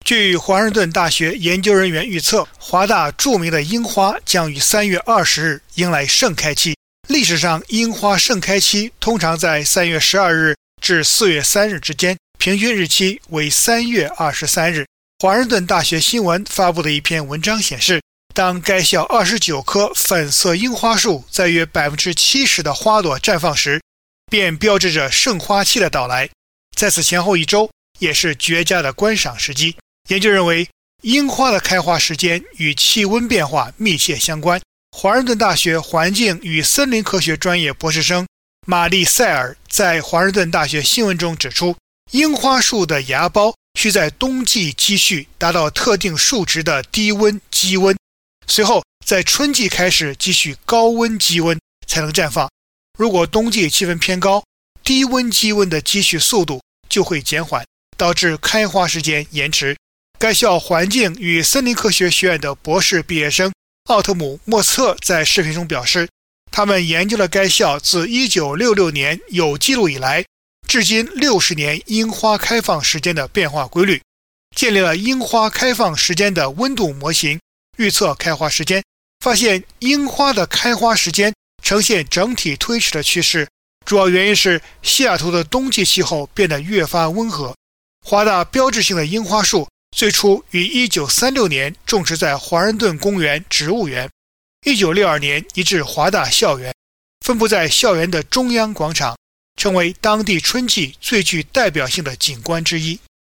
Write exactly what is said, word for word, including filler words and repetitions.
据华盛顿大学研究人员预测，华大著名的樱花将于三月二十日迎来盛开期。历史上，樱花盛开期通常在三月十二日至四月三日之间，平均日期为三月二十三日。华盛顿大学新闻发布的一篇文章显示，当该校二十九棵粉色樱花树在约 百分之七十 的花朵绽放时，便标志着盛花期的到来。在此前后一周，也是绝佳的观赏时机。研究认为，樱花的开花时间与气温变化密切相关。华盛顿大学环境与森林科学专业博士生玛丽塞尔在华盛顿大学新闻中指出，樱花树的芽苞需在冬季积蓄达到特定数值的低温积温，随后在春季开始积蓄高温积温才能绽放。如果冬季气温偏高，低温积温的积蓄速度就会减缓，导致开花时间延迟。该校环境与森林科学学院的博士毕业生奥特姆·莫斯特在视频中表示，他们研究了该校自一九六六年有记录以来至今六十年樱花开放时间的变化规律，建立了樱花开放时间的温度模型，预测开花时间，发现樱花的开花时间呈现整体推迟的趋势，主要原因是西雅图的冬季气候变得越发温和。华大标志性的樱花树最初于一九三六年种植在华盛顿公园植物园，一九六二年移至华大校园，分布在校园的中央广场，成为当地春季最具代表性的景观之一。